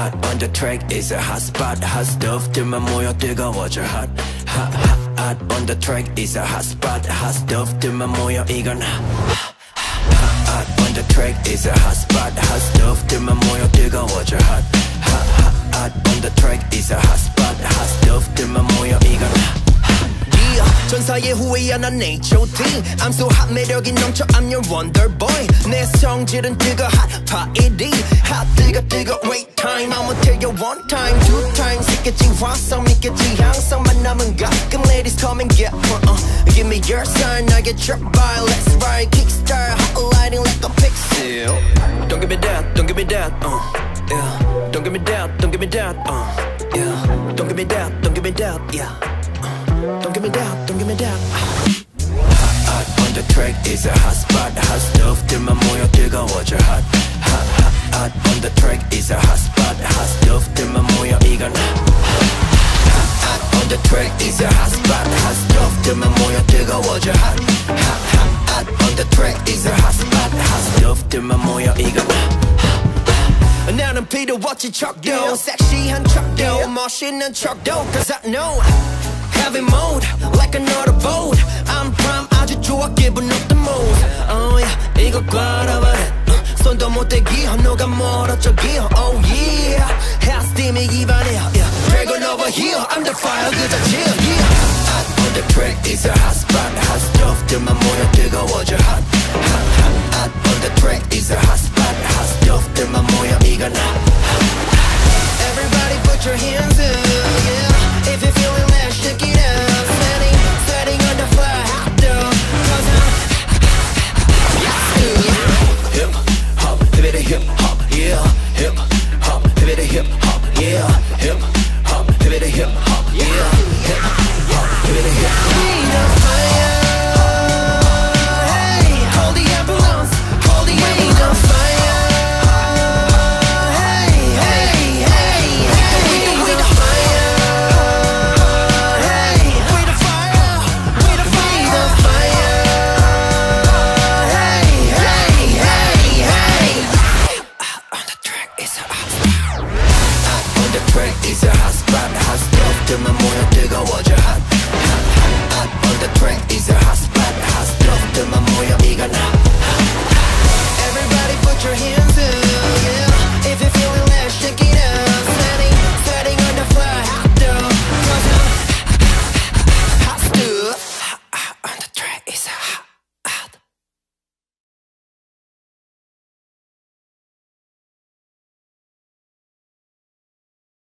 hot on the track is a hot spot. Hot stuff 들만 모여 뜨거워져. hot on the track is a hot spot. hot stuff 들만 모여 이건 hot on the track is a hot spot. hot stuff 들만 모여 뜨거워져. hot on the track is a hot spot. hot stuff 들만 모여 이건 전사의 후예야 난 H.O.T. I'm so hot 매력이 넘쳐 I'm your wonder boy. 내 성질은 뜨거 hot 파이리 hot 뜨거 wait time I'ma tell you one time two times 있겠지 화성 믿겠지 항상만 남은 가끔 ladies come and get give me your sign I get your vibe let's ride kickstart hot lighting like a pixel. Don't give me that don't give me that yeah. Don't give me that don't give me that yeah. Don't give me that don't give me that yeah. Don't give me that, don't give me that. Hot on the track is a hot spot. Hot stuff 들만 모여 뜨거워져. hot on the track is a hot spot. hot stuff 들만 모여 이건 hot on the track is a hot spot. hot stuff 들만 모여 뜨거워져. hot on the track is a hot spot. hot stuff 들만 모여 이건 나는 필요 없지 척도 섹시한 척도 멋있는 척도 Cause I know Heavy mode, like another boat I'm prime, 아주 좋아, giving up the mood Oh yeah, 이거 걸어버려 손도 못 대기, 너가 멀어져 기어 Oh yeah, hot steamy 입안에 yeah. Dragon over here, I'm the fire, 그 자체야 yeah. Hot on the track is a hot spot Hot stuff 들만 모여 뜨거워져 Hot on the track is a hot spot Hot stuff 들만 모여 이건 Everybody put your hands up, yeah. If you're feeling that, shake it up. Sweating on the fire, hot dog. Cause I'm hip hop, hippity hip hop, yeah. Hip hop, hippity hip hop, yeah. Hip hop, hippity hip hop, yeah. Hip hop, hippity hip hop. Need a fire, hey. Call the ambulance, call the ambulance. Need a fire. It's a hot spot, hot stuff 들만 모여 뜨거워져 hot on the track is a hot spot, hot stuff 들만 모여 이건 Everybody put your hands